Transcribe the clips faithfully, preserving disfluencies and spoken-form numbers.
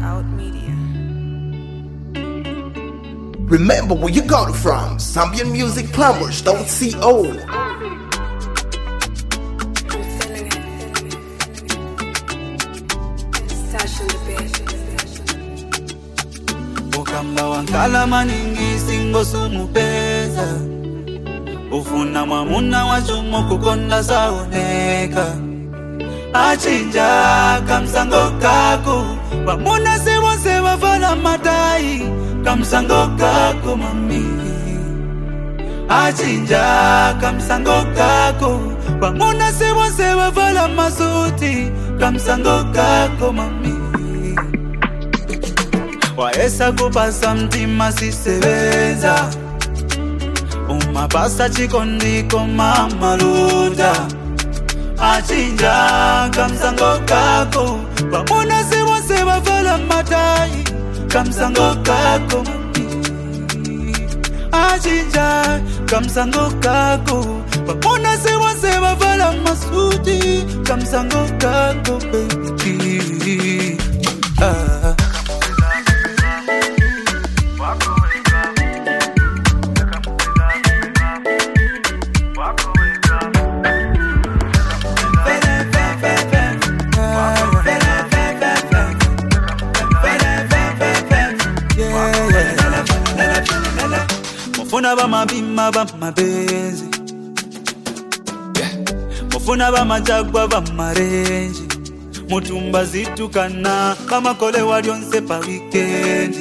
Out Media. Remember where you got it from. Zambian Music Plumbers, don't see old. Ukamba wankala maningi singo sumupeza. Ufuna mwamuna wachumo kukonda saoneka. Achinja kamsango kako wamuna sewa sewa vala madai kamsango kako mami. Achinja kamsango kako wamuna sewa sewa vala masuti kamsango kako mami. Waesa kupasa mtima sisebenza umapasa chikondiko mama luda. Achinja kamsango kako wamuna sewa sewa vala madai kamsango kako mami. Achinja kamsango kako wamuna sewa sewa vala masuti kamsango kako baby. Ah. Mufuna ba mabima ba mabenzi, mufuna ba majagwa ba marenji, mutumba zitukana kama kole walionse pa weekend.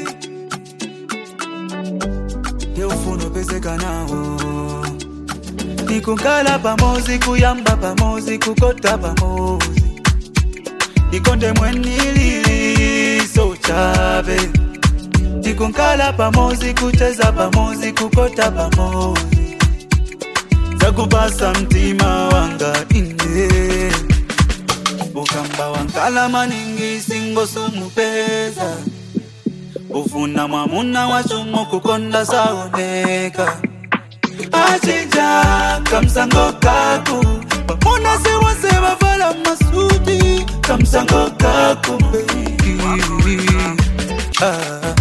Ye ufuno pezeka nao nikungala pamozi kuyamba pamozi kukota pamozi nikonde mwenili so chabe. Tikunkala pamozi kucheza pamozi kukota pamozi zakubasa mtima wanga ine. Ukamba wankala maningi singo sumupeza. Ufuna mwamuna wachumo kukonda saoneka. Achinja kamsango kako wamuna sewa sewa vala masuti kamsango kako baby. Ah.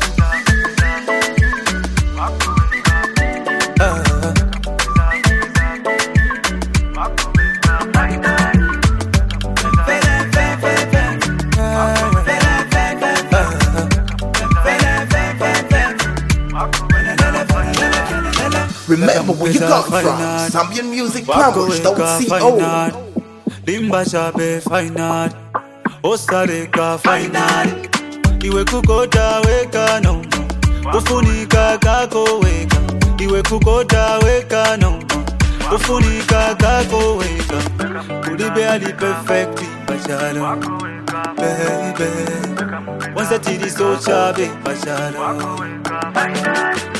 Remember where you got it from. Zambian Music Plumbers, don't see old. Limba shabe final, Osareka final. Iwe kukota weka no, ufunika kako weka. Iwe kukota weka no, ufunika kako weka. Ulibe ali perfect bachalo, baby. Once a titty so chabe bachalo.